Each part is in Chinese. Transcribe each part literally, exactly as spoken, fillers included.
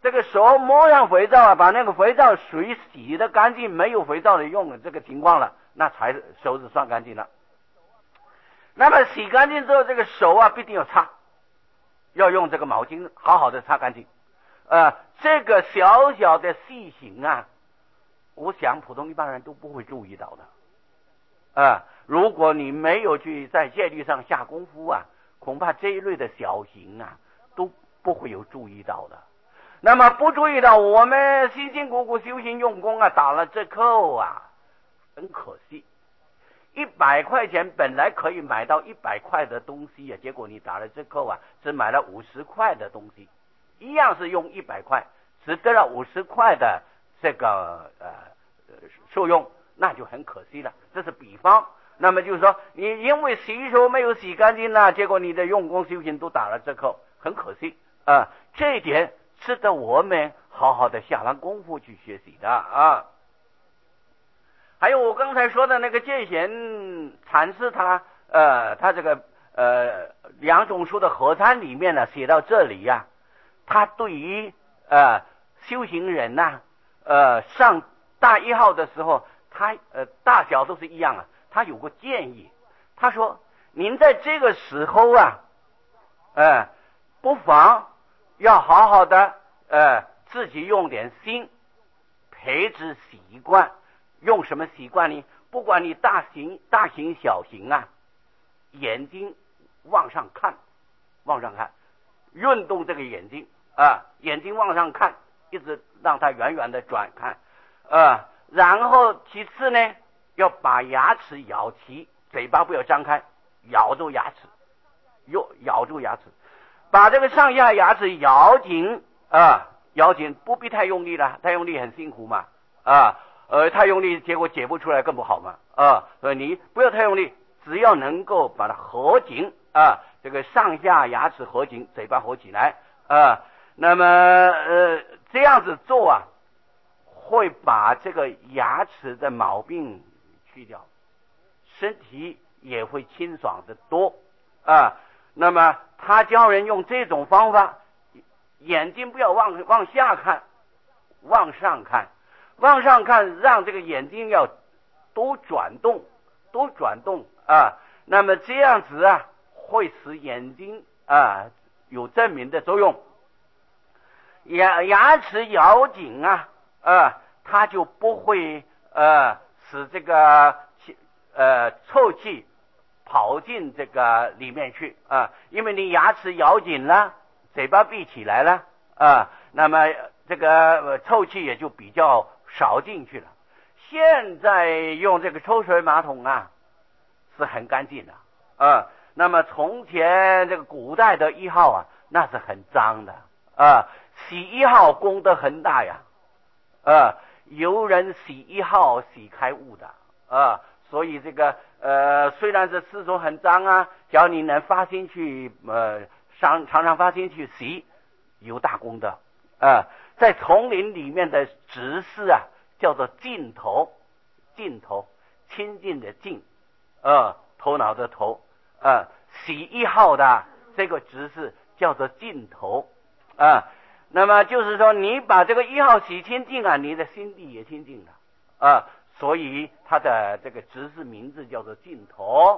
这个手摸上肥皂啊，把那个肥皂水洗得干净，没有肥皂的用的这个情况了，那才手指算干净了。那么洗干净之后，这个手啊必定要擦，要用这个毛巾好好的擦干净。呃，这个小小的细行啊，我想普通一般人都不会注意到的。呃，如果你没有去在戒律上下功夫啊，恐怕这一类的小行啊都不会有注意到的。那么不注意到，我们辛辛苦苦修行用功啊，打了折扣啊，很可惜。一百块钱本来可以买到一百块的东西啊，结果你打了折扣啊，只买了五十块的东西，一样是用一百块，只得了五十块的这个呃受用，那就很可惜了。这是比方。那么就是说，你因为洗手没有洗干净呢，结果你的用功修行都打了折扣，很可惜啊、呃。这一点值得我们好好的下完功夫去学习的啊。还有我刚才说的那个戒贤禅师，他呃，他这个呃两种书的合参里面呢，写到这里呀、啊，他对于呃修行人呐、啊，呃上大一号的时候，他呃大小都是一样啊。他有个建议，他说：“您在这个时候啊，呃，不妨要好好的呃自己用点心，培植习惯。用什么习惯呢？不管你大行、大行、小行啊，眼睛往上看，往上看，运动这个眼睛啊，眼睛往上看，一直让它远远的转看，啊，然后其次呢，要把牙齿咬齐，嘴巴不要张开，咬住牙齿，又咬住牙齿，把这个上下牙齿咬紧啊，咬紧，不必太用力了，太用力很辛苦嘛，啊。”呃，太用力，结果解不出来更不好嘛啊！所以你不要太用力，只要能够把它合紧啊，这个上下牙齿合紧，嘴巴合起来啊，那么呃这样子做啊，会把这个牙齿的毛病去掉，身体也会清爽得多啊。那么他教人用这种方法，眼睛不要往往下看，往上看。往上看，让这个眼睛要多转动，多转动啊。那么这样子啊，会使眼睛啊有证明的作用。牙牙齿咬紧啊，啊，它就不会呃使这个呃臭气跑进这个里面去啊。因为你牙齿咬紧了，嘴巴闭起来了啊，那么这个臭气也就比较少进去了。现在用这个抽水马桶啊，是很干净的啊。那么从前这个古代的一号啊，那是很脏的啊。洗一号功德很大呀，啊，有人洗一号洗开悟的啊。所以这个呃，虽然是厕所很脏啊，只要你能发心去呃，常常常发心去洗，有大功德啊。在丛林里面的执事啊，叫做净头，净头，清净的净，呃，头脑的头，呃，洗一号的这个执事叫做净头啊。那么就是说，你把这个一号洗清净啊，你的心地也清净了啊。所以他的这个执事名字叫做净头。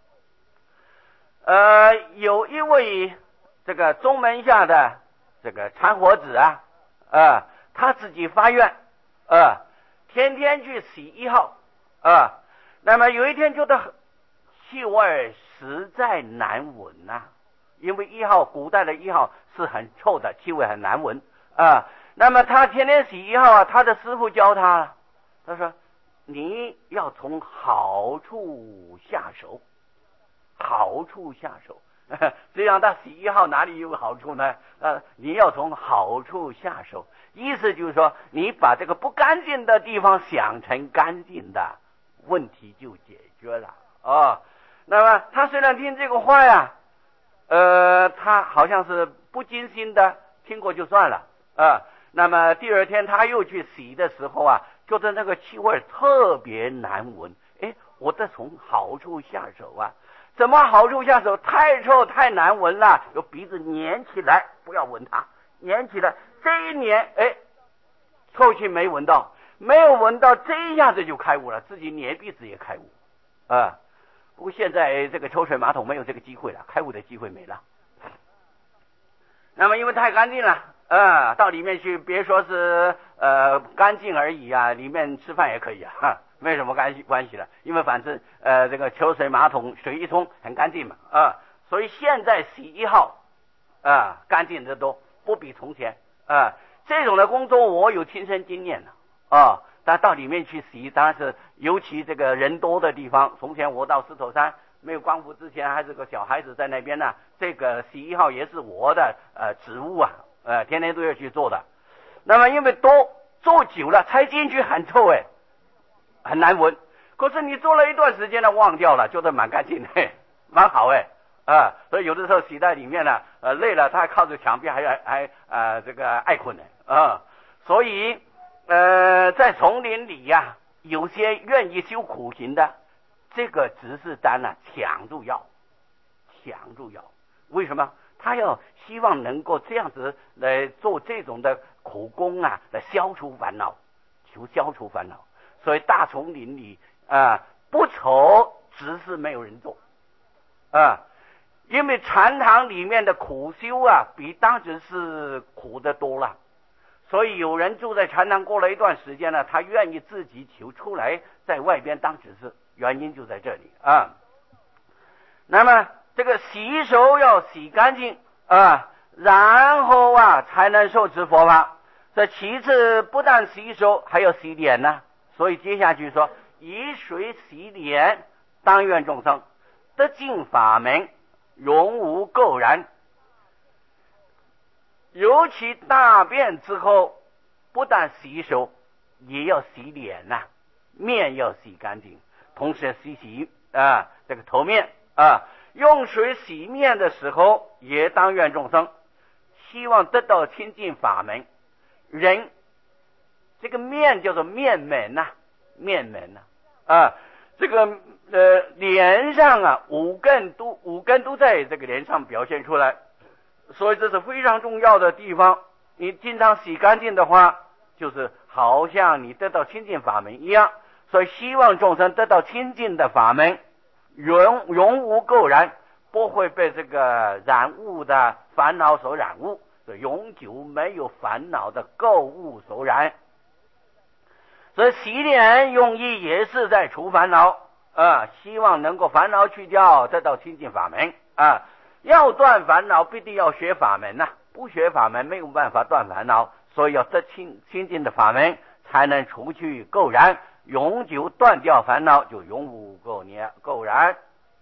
呃，有一位这个宗门下的这个禅火子啊。啊，他自己发愿，啊，天天去洗一号，啊，那么有一天觉得气味实在难闻呐、啊，因为一号古代的一号是很臭的，气味很难闻啊。那么他天天洗一号啊，他的师父教他，他说你要从好处下手，好处下手。这样他洗一号哪里有好处呢？呃，你要从好处下手，意思就是说，你把这个不干净的地方想成干净的，问题就解决了啊、哦。那么他虽然听这个话呀，呃，他好像是不经心的听过就算了啊、呃。那么第二天他又去洗的时候啊，觉得那个气味特别难闻，哎，我得从好处下手啊。怎么好处下手？太臭太难闻了，有鼻子粘起来，不要闻它， 粘起来，这一年，哎，过去没闻到，没有闻到，这一下子就开悟了，自己粘鼻子也开悟啊。不过现在这个抽水马桶没有这个机会了，开悟的机会没了。那么因为太干净了啊，到里面去，别说是呃干净而已啊，里面吃饭也可以啊，哈，没什么关系关系了，因为反正呃这个抽水马桶水一冲很干净嘛啊，所以现在洗一号啊干净得多，不比从前啊。这种的工作我有亲身经验了啊，但到里面去洗，当然是尤其这个人多的地方。从前我到狮头山没有光复之前，还是个小孩子在那边呢，这个洗衣号也是我的呃职务啊，呃天天都要去做的。那么因为多做久了，才进去很臭哎，很难闻。可是你做了一段时间呢，忘掉了，觉得蛮干净的，蛮好哎啊。所以有的时候洗在里面呢，呃累了，他还靠着墙壁还还呃这个爱困呢啊。所以呃在丛林里呀、啊，有些愿意修苦行的。这个执事单呢、啊，抢住要，抢住要。为什么？他要希望能够这样子来做这种的苦工啊，来消除烦恼，求消除烦恼。所以大丛林里啊，不愁执事没有人做啊，因为禅堂里面的苦修啊，比当执事苦得多了。所以有人住在禅堂过了一段时间呢，他愿意自己求出来，在外边当执事。原因就在这里啊。那么这个洗手要洗干净啊，然后啊才能受持佛法。这其次不但洗手，还要洗脸呢。所以接下去说，以水洗脸，当愿众生得尽法门，永无垢染。尤其大便之后，不但洗手，也要洗脸呐、啊，面要洗干净。同时洗洗啊，这个头面啊，用水洗面的时候，也当愿众生希望得到亲近法门。人这个面叫做面门呐、啊，面门呐 啊, 啊，这个呃脸上啊，五根都五根都在这个脸上表现出来，所以这是非常重要的地方。你经常洗干净的话，就是好像你得到亲近法门一样。所以希望众生得到亲近的法门，永永无垢染，不会被这个染物的烦恼所染物，所以永久没有烦恼的垢物所染。所以洗脸用意也是在除烦恼啊，希望能够烦恼去掉，得到亲近法门啊。要断烦恼，必定要学法门呐、啊，不学法门没有办法断烦恼，所以要得亲亲近的法门，才能除去垢染。永久断掉烦恼，就永无垢念垢染。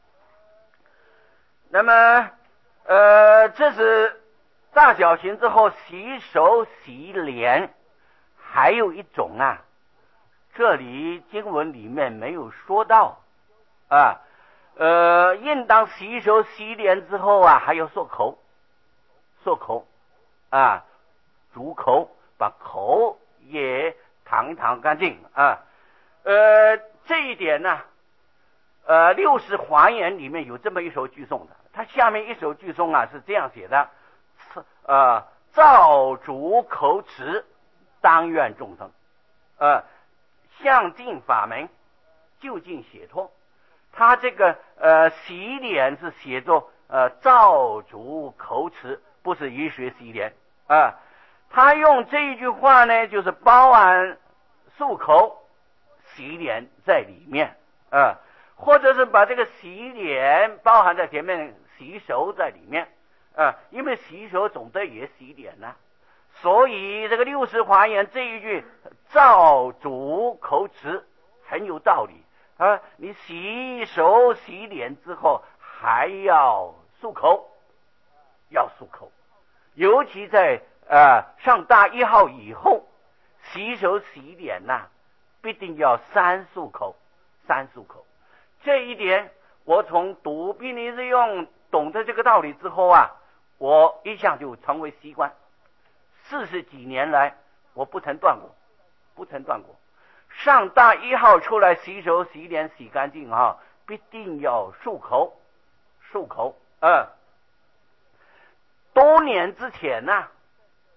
那么呃这是大小行之后洗手洗脸。还有一种啊，这里经文里面没有说到啊，呃应当洗手洗脸之后啊，还要漱口，漱口啊，漱口，把口也淌一淌干净啊。呃，这一点呢，呃，六十华严里面有这么一首句颂的，它下面一首句颂啊是这样写的：呃，造主口持，当愿众生，呃，向尽法门，就近解脱。他这个呃洗脸是写作呃造主口持，不是雨水洗脸啊、呃。他用这一句话呢，就是包含漱口。洗脸在里面啊，或者是把这个洗脸包含在前面，洗手在里面啊，因为洗手总得也洗脸呐、啊，所以这个六十华严这一句造主口持很有道理啊。你洗手洗脸之后还要漱口，要漱口，尤其在啊上大一号以后，洗手洗脸呐、啊。必定要三漱口，三漱口。这一点，我从读毗尼日用懂得这个道理之后啊，我一向就成为习惯。四十几年来，我不曾断过，不曾断过。上大一号出来洗手、洗脸、洗干净啊，必定要漱口，漱口。嗯，多年之前呢、啊，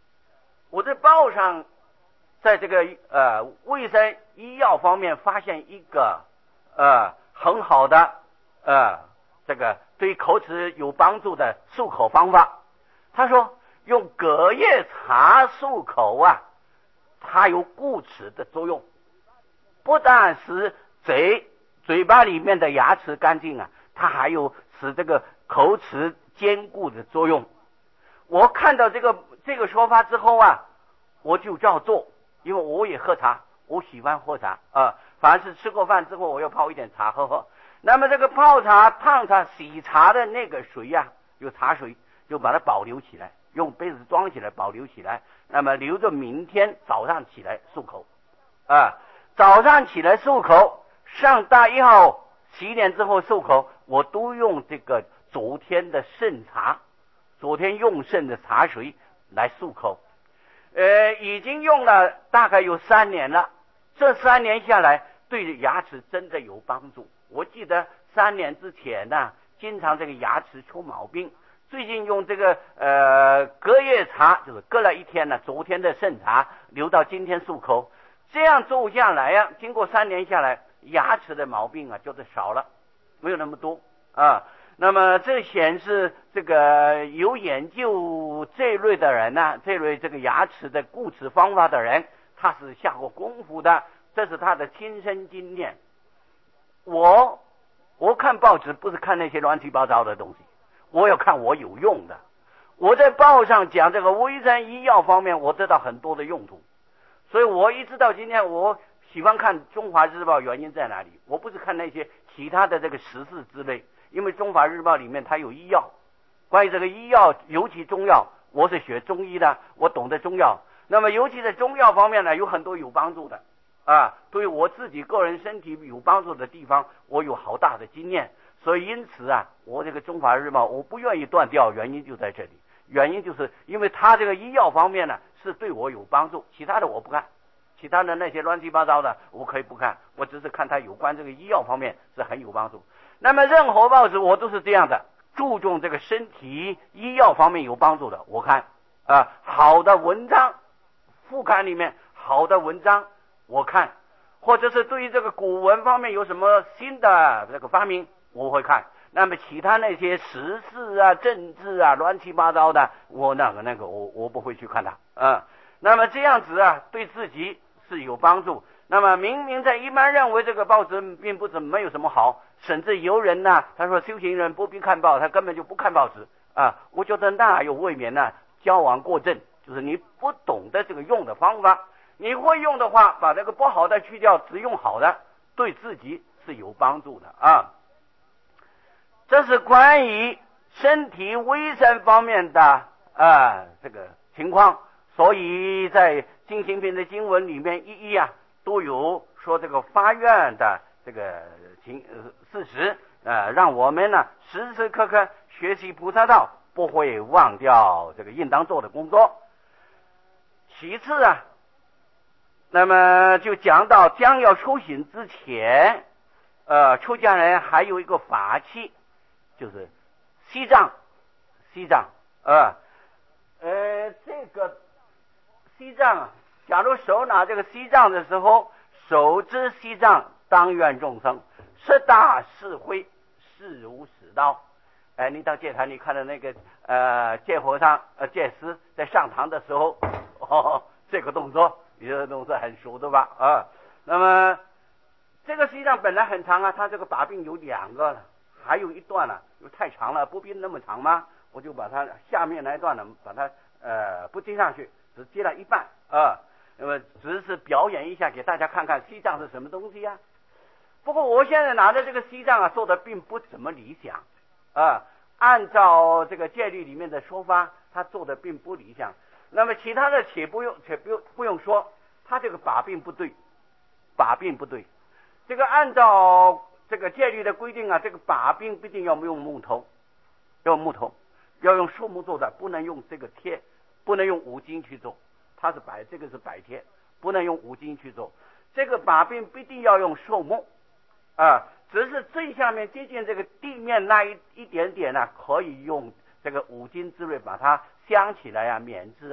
我在报上，在这个呃卫生医药方面发现一个呃很好的呃这个对口齿有帮助的漱口方法。他说用隔夜茶漱口啊，它有固齿的作用，不但使嘴嘴巴里面的牙齿干净啊，它还有使这个口齿坚固的作用。我看到这个这个说法之后啊，我就照做，因为我也喝茶，我喜欢喝茶啊、呃。凡是吃过饭之后，我要泡一点茶喝喝。那么这个泡茶、烫茶、洗茶的那个水呀、啊，有茶水，就把它保留起来，用杯子装起来保留起来，那么留着明天早上起来漱口啊。早上起来漱口，上大一号洗脸之后漱口，我都用这个昨天的剩茶，昨天用剩的茶水来漱口。呃，已经用了大概有三年了，这三年下来对牙齿真的有帮助。我记得三年之前呢、啊，经常这个牙齿出毛病，最近用这个呃隔夜茶，就是隔了一天呢，昨天的剩茶留到今天漱口，这样做下来呀、啊，经过三年下来，牙齿的毛病啊就是少了，没有那么多啊。那么这显示这个有研究这类的人呢、啊，这类这个牙齿的固齿方法的人，他是下过功夫的，这是他的亲身经验。我我看报纸不是看那些乱七八糟的东西，我要看我有用的。我在报上讲这个卫生医药方面，我得到很多的用途，所以我一直到今天我喜欢看中华日报，原因在哪里？我不是看那些其他的这个时事之类，因为中华日报里面它有医药，关于这个医药，尤其中药，我是学中医的，我懂得中药，那么尤其在中药方面呢，有很多有帮助的啊，对我自己个人身体有帮助的地方，我有好大的经验。所以因此啊，我这个中华日报我不愿意断掉，原因就在这里，原因就是因为它这个医药方面呢是对我有帮助，其他的我不看，其他的那些乱七八糟的我可以不看，我只是看它有关这个医药方面是很有帮助。那么任何报纸我都是这样的，注重这个身体医药方面有帮助的我看啊，好的文章副刊里面好的文章我看，或者是对于这个古文方面有什么新的这个发明我会看。那么其他那些时事啊政治啊乱七八糟的，我那个那个我我不会去看它啊。那么这样子啊对自己是有帮助。那么明明在一般认为这个报纸并不怎么没有什么好，甚至有人呢、啊、他说修行人不必看报，他根本就不看报纸啊。我觉得那有未免呢矫枉过正，就是你不懂得这个用的方法，你会用的话把这个不好的去掉，只用好的，对自己是有帮助的啊。这是关于身体卫生方面的啊这个情况，所以在进行品的经文里面一一啊都有说这个发愿的这个情事实啊，让我们呢时时刻刻学习菩萨道，不会忘掉这个应当做的工作。其次啊，那么就讲到将要出行之前，呃，出家人还有一个法器，就是锡杖。锡杖，呃，呃，这个锡杖啊，假如手拿这个锡杖的时候，手执锡杖，当愿众生是大是灰，是无始道。哎，你到戒坛，你看到那个呃戒和尚呃戒师在上堂的时候，哦，这个动作，你这个动作很熟的吧？啊，那么这个锡杖本来很长啊，它这个把柄有两个，还有一段呢、啊，因为太长了，不必那么长吗？我就把它下面那一段呢，把它呃不接上去，只接了一半啊。那么只是表演一下，给大家看看锡杖是什么东西呀、啊。不过我现在拿的这个锡杖啊，做的并不怎么理想啊。按照这个戒律里面的说法，他做的并不理想。那么其他的且不用且不用不用说，他这个把柄不对，把柄不对。这个按照这个戒律的规定啊，这个把柄必定要用木头，要木头，要用树木做的，不能用这个铁，不能用五金去做。它是白，这个是白铁，不能用五金去做。这个把柄必定要用树木啊，只是最下面接近这个地面那一一点点呢、啊，可以用这个五金之类把它镶起来啊，免治啊，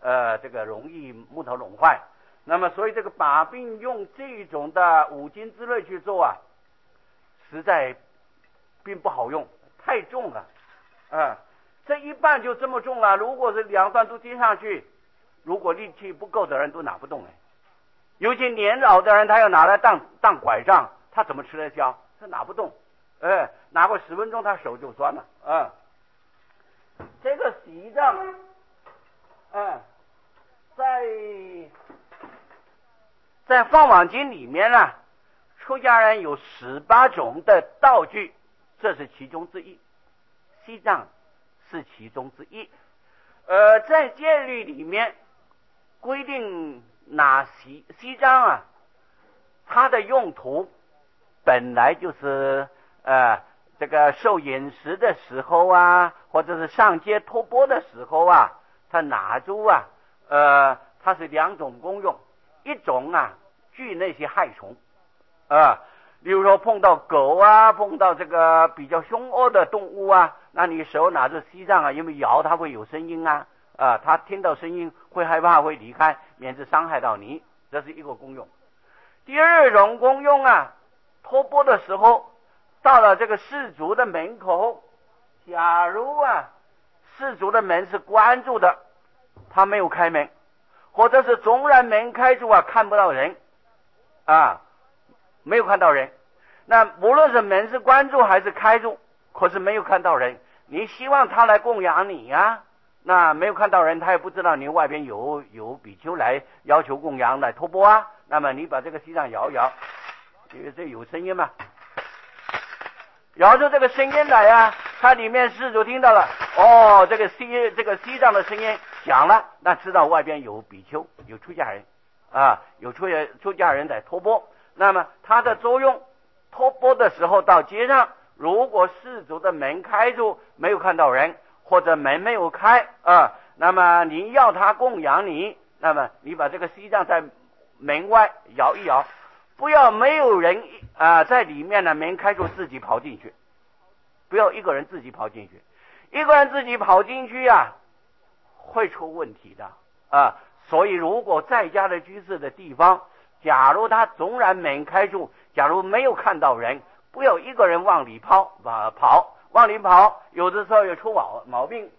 呃这个容易木头弄坏。那么所以这个把柄用这种的五金之类去做啊，实在并不好用，太重了啊、呃！这一半就这么重了，如果是两段都接上去，如果力气不够的人都拿不动哎。尤其年老的人，他要拿来当当拐杖，他怎么吃得消？他拿不动，哎，拿过十分钟，他手就酸了啊、嗯。这个席杖，嗯，在在放网经里面呢，出家人有十八种的道具，这是其中之一，席杖是其中之一。呃，在戒律里面规定，拿席席杖啊，它的用途本来就是呃这个受饮食的时候啊，或者是上街托钵的时候啊，它拿住啊，呃，它是两种功用，一种啊惧那些害虫啊，比如说碰到狗啊，碰到这个比较凶恶的动物啊，那你手拿着席杖啊，因为摇它会有声音啊。啊，他听到声音会害怕，会离开，免致伤害到你，这是一个功用。第二种功用啊，托钵的时候，到了这个氏族的门口，假如啊氏族的门是关住的，他没有开门，或者是纵然门开住啊，看不到人啊，没有看到人，那无论是门是关住还是开住，可是没有看到人，你希望他来供养你呀、啊？那没有看到人，他也不知道你外边有有比丘来要求供养来托钵啊。那么你把这个席杖摇一摇，因为这有声音嘛，摇出这个声音来啊，它里面施主听到了，哦，这个席这个席杖的声音响了，那知道外边有比丘有出家人啊，有出家出家人在托钵。那么它的作用，托钵的时候到街上，如果施主的门开住，没有看到人。或者门没有开啊，那么你要他供养你，那么你把这个席杖在门外摇一摇，不要没有人啊在里面呢，门开住自己跑进去，不要一个人自己跑进去，一个人自己跑进去啊，会出问题的啊。所以如果在家的居士的地方，假如他纵然门开住，假如没有看到人，不要一个人往里跑啊跑。往里跑，有的时候有出毛毛病。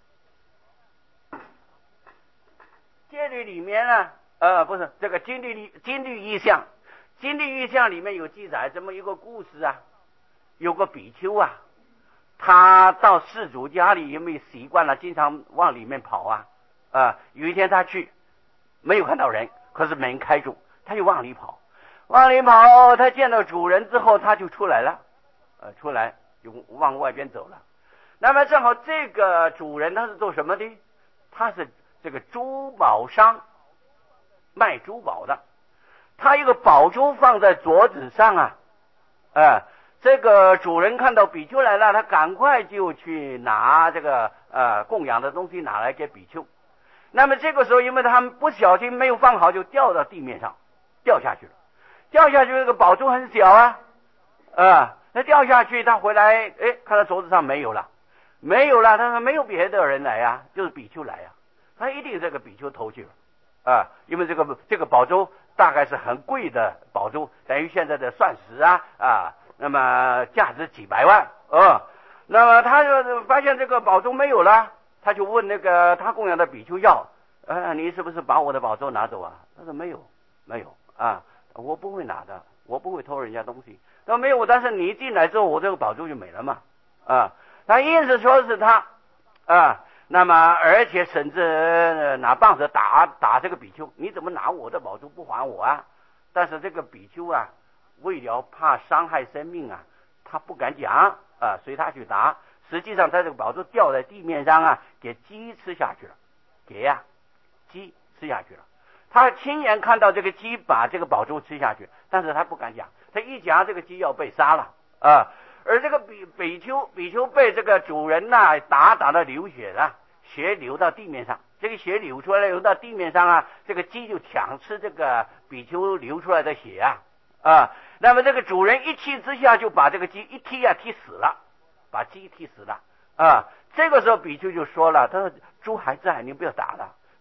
戒律里面呢，呃，不是这个经律经律意象，经律意象里面有记载这么一个故事啊，有个比丘啊，他到氏族家里，因为习惯了，经常往里面跑啊，啊、呃，有一天他去，没有看到人，可是门开住，他就往里跑，往里跑，他见到主人之后，他就出来了，呃，出来。就往外边走了。那么正好这个主人他是做什么的？他是这个珠宝商，卖珠宝的。他一个宝珠放在桌子上啊，呃，这个主人看到比丘来了，他赶快就去拿这个呃供养的东西拿来给比丘。那么这个时候，因为他们不小心没有放好，就掉到地面上，掉下去了。掉下去，这个宝珠很小啊，呃。他掉下去，他回来，哎，看到桌子上没有了，没有了。他说没有别的人来啊，就是比丘来啊。他一定这个比丘偷去了啊，因为这个这个宝珠大概是很贵的宝珠，等于现在的钻石啊啊，那么价值几百万啊。那么他就发现这个宝珠没有了，他就问那个他供养的比丘要，呃，你是不是把我的宝珠拿走啊？他说没有，没有啊，我不会拿的，我不会偷人家东西。他说没有，但是你进来之后，我这个宝珠就没了嘛，啊，他硬是说是他，啊，那么而且甚至拿棒子打打这个比丘，你怎么拿我的宝珠不还我啊？但是这个比丘啊，为了怕伤害生命啊，他不敢讲啊，随他去打。实际上他这个宝珠掉在地面上啊，给鸡吃下去了，给呀、啊，鸡吃下去了。他亲眼看到这个鸡把这个宝珠吃下去，但是他不敢讲，他一讲这个鸡要被杀了啊！而这个比比丘比丘被这个主人呐、啊、打打的流血了，血流到地面上，这个血流出来流到地面上啊，这个鸡就抢吃这个比丘流出来的血啊啊！那么这个主人一气之下就把这个鸡一踢啊踢死了，把鸡踢死了啊！这个时候比丘就说了，他说猪还在，你不要打了。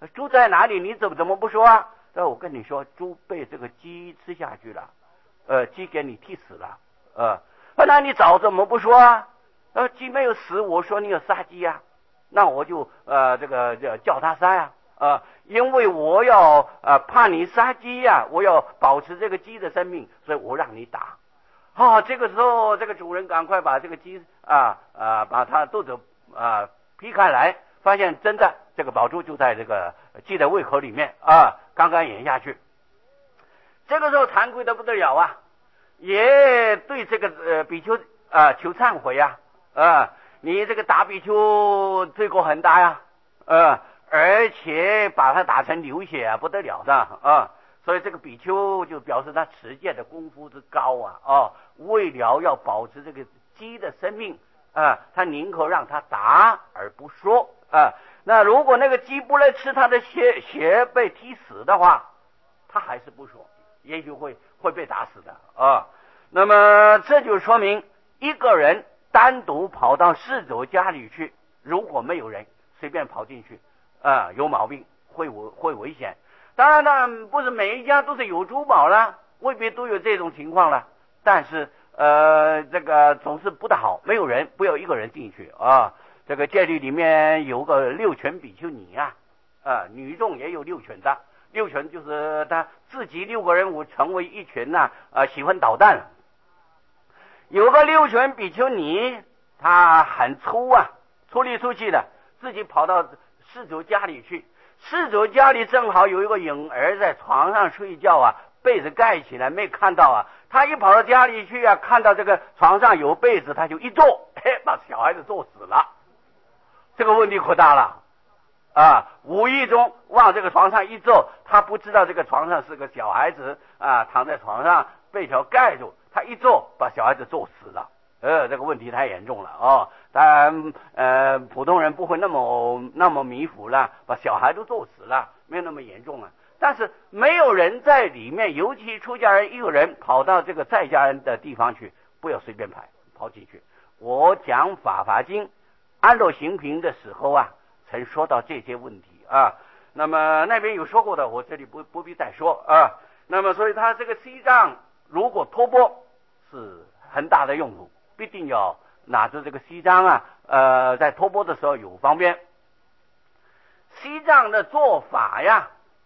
猪在哪里？你怎么怎么不说啊？那我跟你说，猪被这个鸡吃下去了，呃，鸡给你踢死了，呃，那你早怎么不说啊？呃，鸡没有死，我说你有杀鸡啊，那我就呃这个叫他杀呀，呃，因为我要呃怕你杀鸡呀、啊，我要保持这个鸡的生命，所以我让你打。啊，这个时候这个主人赶快把这个鸡啊啊把它肚子啊劈开来，发现真的这个宝珠就在这个鸡的胃口里面啊，刚刚咽下去。这个时候惭愧的不得了啊，也对这个呃比丘啊求忏悔啊。啊，你这个打比丘罪过很大呀，呃，而且把他打成流血啊，不得了的啊！所以这个比丘就表示他持戒的功夫之高啊，哦，为了要保持这个鸡的生命啊，他宁可让他打而不说啊。那如果那个鸡不来吃他的血，血被踢死的话，他还是不说，也许会会被打死的啊。那么这就说明一个人单独跑到侍者家里去，如果没有人随便跑进去啊、呃，有毛病，会危会危险。当然当然不是每一家都是有珠宝了，未必都有这种情况了，但是呃这个总是不大好，没有人，不要一个人进去啊。这个戒律里面有个六权比丘尼啊，啊、呃、女众也有六权的，六权就是他自己六个人物成为一群呐、啊，呃喜欢捣蛋。有个六权比丘尼，他很粗啊，粗里粗气的，自己跑到施主家里去。施主家里正好有一个婴儿在床上睡觉啊，被子盖起来没看到啊。他一跑到家里去啊，看到这个床上有被子，他就一坐，嘿，把小孩子坐死了。这个问题可大了啊！无意中往这个床上一坐，他不知道这个床上是个小孩子啊，躺在床上被条盖住。他一坐把小孩子坐死了，呃，这个问题太严重了哦。当然，呃，普通人不会那么那么迷糊了，把小孩都坐死了，没有那么严重啊。但是没有人在里面，尤其出家人一个人跑到这个在家人的地方去，不要随便跑跑进去。我讲法华经安乐行品的时候啊，曾说到这些问题啊。那么那边有说过的，我这里不不必再说啊。那么所以他这个西藏如果托钵是很大的用途，必定要拿着这个西藏啊，呃，在托钵的时候有方便。西藏的做法呀，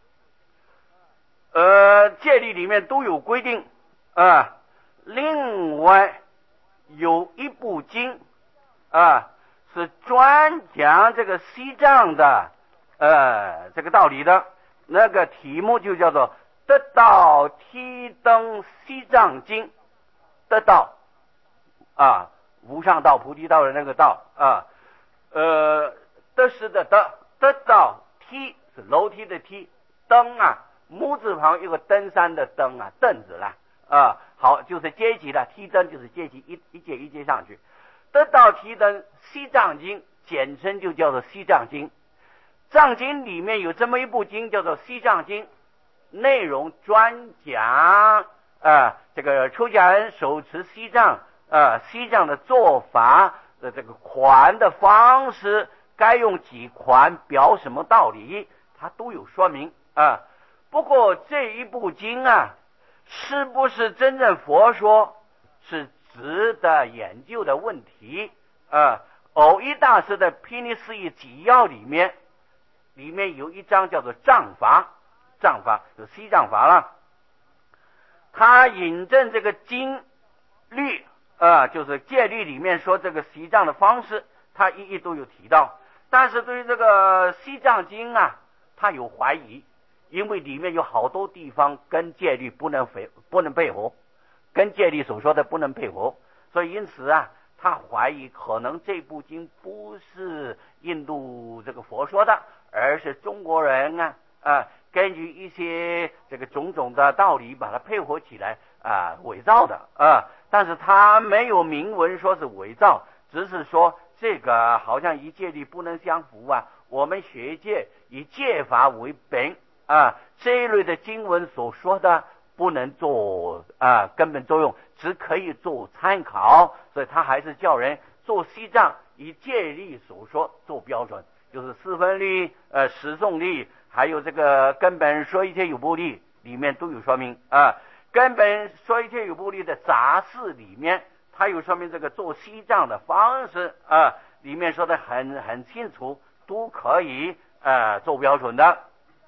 呃，戒律里面都有规定啊、呃。另外有一部经啊、呃，是专讲这个西藏的呃这个道理的，那个题目就叫做得道梯登西藏经。得道啊，无上道菩提道的那个道啊，呃，得是的得，得道梯是楼梯的梯，登啊木字旁一个登山的登啊，凳子啦啊，好就是阶级了，梯登就是阶级，一一阶一阶上去。得道梯登西藏经，简称就叫做西藏经。藏经里面有这么一部经叫做西藏经，内容专讲啊，这个出家人手持西藏啊，西藏的做法的这个款的方式，该用几款，表什么道理，它都有说明啊。不过这一部经啊，是不是真正佛说，是值得研究的问题啊。藕益大师的《毗尼四义纪要》里面，里面有一章叫做藏法，藏法就西藏法了。他引证这个经律啊，就是戒律里面说这个西藏的方式，他一一都有提到。但是对于这个西藏经啊，他有怀疑，因为里面有好多地方跟戒律不能配不能配合，跟戒律所说的不能配合，所以因此啊，他怀疑可能这部经不是印度这个佛说的，而是中国人啊啊。根据一些这个种种的道理把它配合起来啊，伪造的啊，但是他没有明文说是伪造，只是说这个好像以戒律不能相符啊，我们学戒以戒法为本啊，这一类的经文所说的不能做啊根本作用，只可以做参考，所以他还是叫人做西藏以戒律所说做标准，就是四分律呃十诵律还有这个根本说一切有部例里面都有说明啊。根本说一切有部例的杂事里面，它有说明这个做西藏的方式啊，里面说的很很清楚，都可以呃做标准的。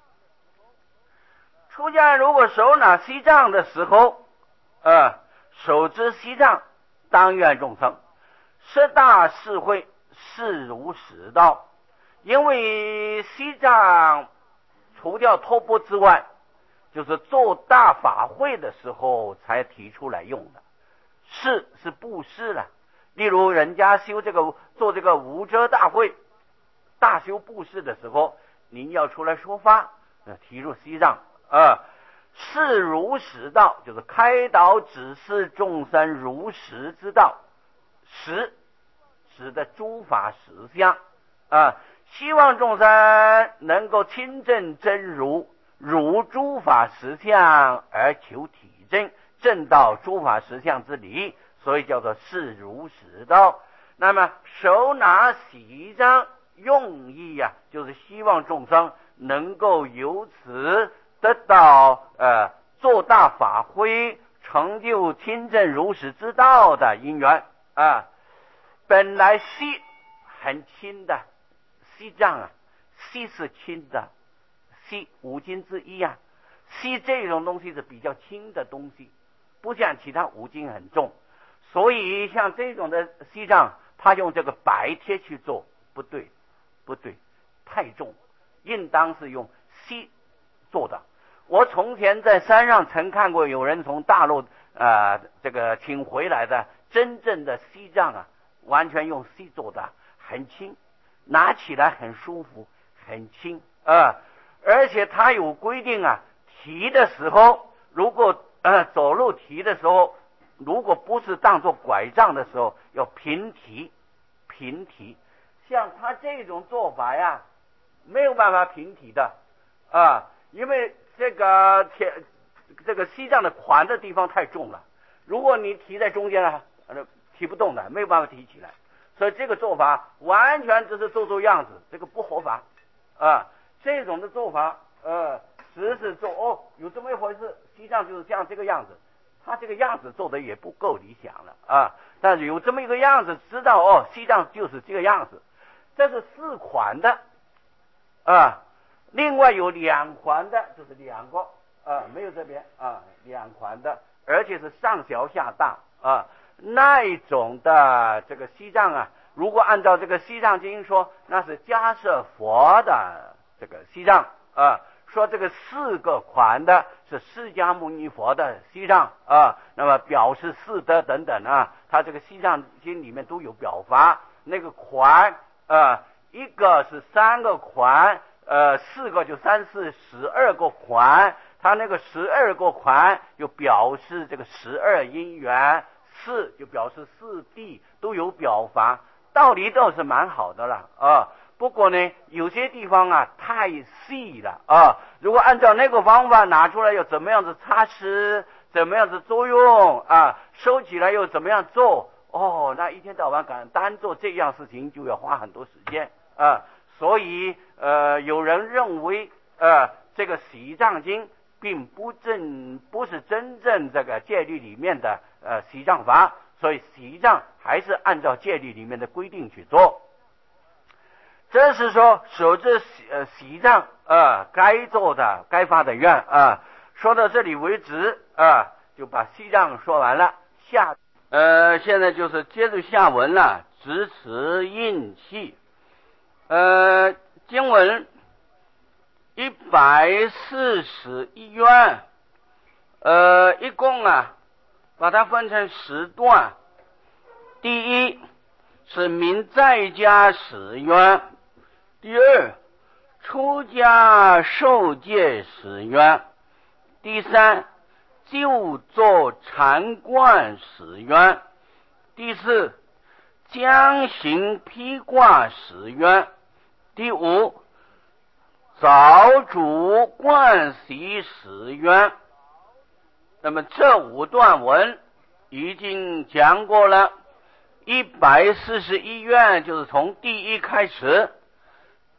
出家人如果手拿西藏的时候，呃，手执西藏，当愿众生，十大事会，事如实道。因为西藏除掉托钵之外，就是做大法会的时候才提出来用的。事是布施了，例如人家修这个做这个无遮大会，大修布施的时候，您要出来说法，提入西藏啊。事如实道，就是开导指示众生如实之道，实指的诸法实相啊，希望众生能够亲证真如，如诸法实相而求体证，证到诸法实相之理，所以叫做事如实道。那么手拿西藏用意啊，就是希望众生能够由此得到呃做大法会，成就亲证如实之道的因缘啊。本来西很轻的，西藏啊，西是轻的，西五经之一啊。西这种东西是比较轻的东西，不像其他五经很重，所以像这种的西藏，他用这个白贴去做，不对，不对，太重，应当是用西做的。我从前在山上曾看过有人从大陆呃这个请回来的真正的西藏啊，完全用西做的，很轻，拿起来很舒服，很轻啊。而且它有规定啊，提的时候，如果呃走路提的时候，如果不是当做拐杖的时候，要平提，平提。像他这种做法呀，没有办法平提的啊，因为这个铁这个西藏的宽的地方太重了，如果你提在中间呢，提不动的，没有办法提起来。所以这个做法完全只是做做样子，这个不合法啊。这种的做法呃只是做哦有这么一回事，西藏就是像这个样子，他这个样子做的也不够理想了啊。但是有这么一个样子，知道哦西藏就是这个样子。这是四款的啊，另外有两款的，就是两个啊，没有这边啊，两款的，而且是上小下大啊。那一种的这个西藏啊，如果按照这个西藏经说，那是迦叶佛的这个西藏啊，说这个四个款的是释迦牟尼佛的西藏啊，那么表示四德等等啊，他这个西藏经里面都有表法。那个款啊，一个是三个款，呃，四个就三四十二个款，他那个十二个款就表示这个十二因缘。四就表示四谛，都有表法，道理倒是蛮好的了啊。不过呢，有些地方啊太细了啊。如果按照那个方法拿出来，要怎么样子擦拭，怎么样子作用啊，收起来又怎么样做，哦，那一天到晚敢单做这样事情，就要花很多时间啊。所以呃，有人认为呃，这个西藏经并不正不是真正这个戒律里面的呃西藏法，所以西藏还是按照戒律里面的规定去做。这是说守着西呃西藏呃该做的该发的愿啊。说到这里为止啊，就把西藏说完了。下呃现在就是接着下文了，直持印气。呃经文一百四十一愿，呃，一共啊，把它分成十段。第一是明在家十愿，第二出家受戒十愿，第三就坐禅观十愿，第四将行披挂十愿，第五早主观习十愿。那么这五段文已经讲过了。一百四十一愿就是从第一开始，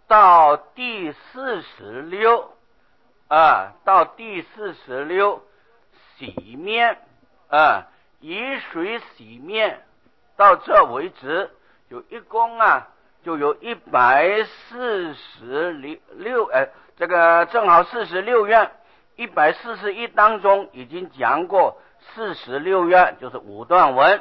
到第四十六啊，到第四十六洗面啊，以水洗面，到这为止，就一共啊，就有一百四十六，呃，这个正好四十六愿，一百四十一当中已经讲过四十六愿，就是五段文。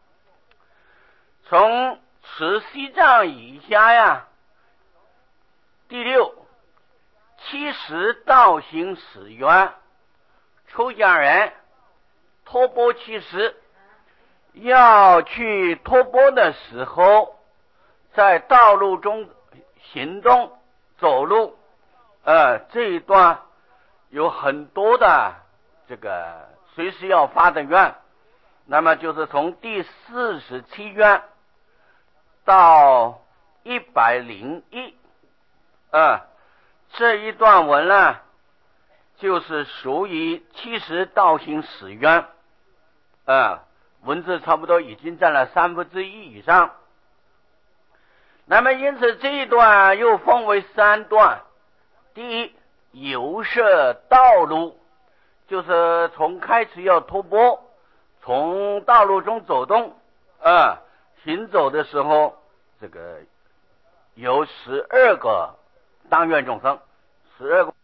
从持西藏以下呀，第六，七十道行始愿，出家人托钵七十，要去托钵的时候，在道路中行动走路，呃，这一段有很多的这个随时要发的愿，那么就是从第四十七愿到一百零一，呃，这一段文呢，就是属于七十道行始愿，呃，文字差不多已经占了三分之一以上。那么因此这一段又分为三段。第一，游涉道路，就是从开始要托钵，从道路中走动，呃，行走的时候，这个有十二个当愿众生，十二个